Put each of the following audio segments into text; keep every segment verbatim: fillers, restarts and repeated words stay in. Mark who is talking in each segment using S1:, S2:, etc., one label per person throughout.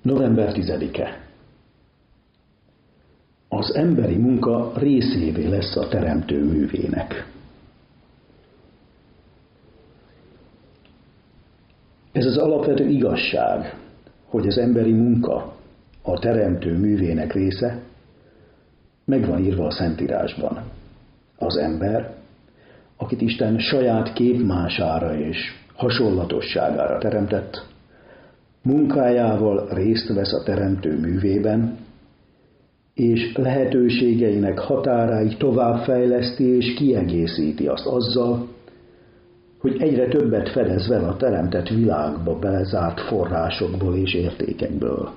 S1: november tizedike. Az emberi munka részévé lesz a teremtő művének. Ez az alapvető igazság, hogy az emberi munka a teremtő művének része, meg van írva a Szentírásban. Az ember, akit Isten saját képmására és hasonlatosságára teremtett, munkájával részt vesz a teremtő művében, és lehetőségeinek határáit továbbfejleszti és kiegészíti azt azzal, hogy egyre többet fedez vele a teremtett világba belezárt forrásokból és értékekből.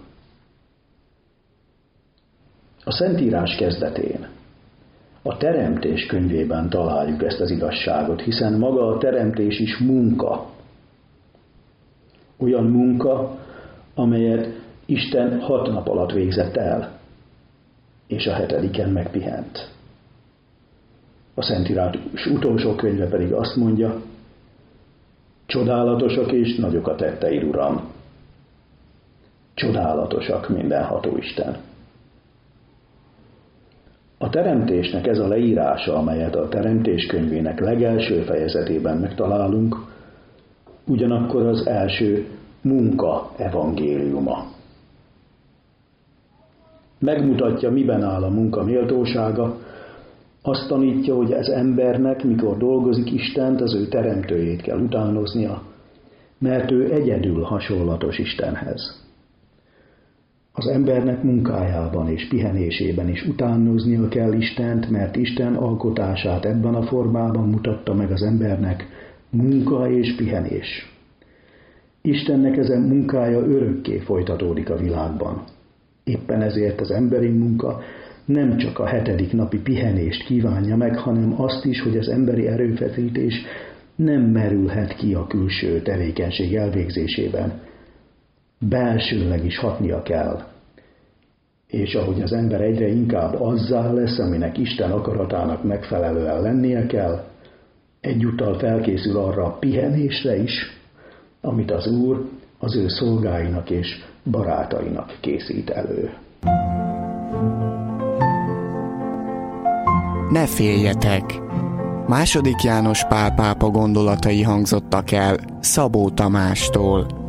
S1: A Szentírás kezdetén, a Teremtés könyvében találjuk ezt az igazságot, hiszen maga a teremtés is munka. Olyan munka, amelyet Isten hat nap alatt végzett el, és a hetediken megpihent. A Szentírás utolsó könyve pedig azt mondja, csodálatosak és nagyok a tetteid, Uram. Csodálatosak mindenható Isten. A teremtésnek ez a leírása, amelyet a Teremtés könyvének legelső fejezetében megtalálunk, ugyanakkor az első munka evangéliuma. Megmutatja, miben áll a munka méltósága, azt tanítja, hogy az embernek, mikor dolgozik Istent, az ő teremtőjét kell utánoznia, mert ő egyedül hasonlatos Istenhez. Az embernek munkájában és pihenésében is utánoznia kell Istent, mert Isten alkotását ebben a formában mutatta meg az embernek, munka és pihenés. Istennek ezen munkája örökké folytatódik a világban. Éppen ezért az emberi munka nem csak a hetedik napi pihenést kívánja meg, hanem azt is, hogy az emberi erőfeszítés nem merülhet ki a külső tevékenység elvégzésében. Belsőleg is hatnia kell. És ahogy az ember egyre inkább azzá lesz, aminek Isten akaratának megfelelően lennie kell, egyúttal felkészül arra a pihenésre is, amit az Úr az ő szolgáinak és barátainak készít elő.
S2: Ne féljetek! Második János Pál pápa gondolatai hangzottak el Szabó Tamástól.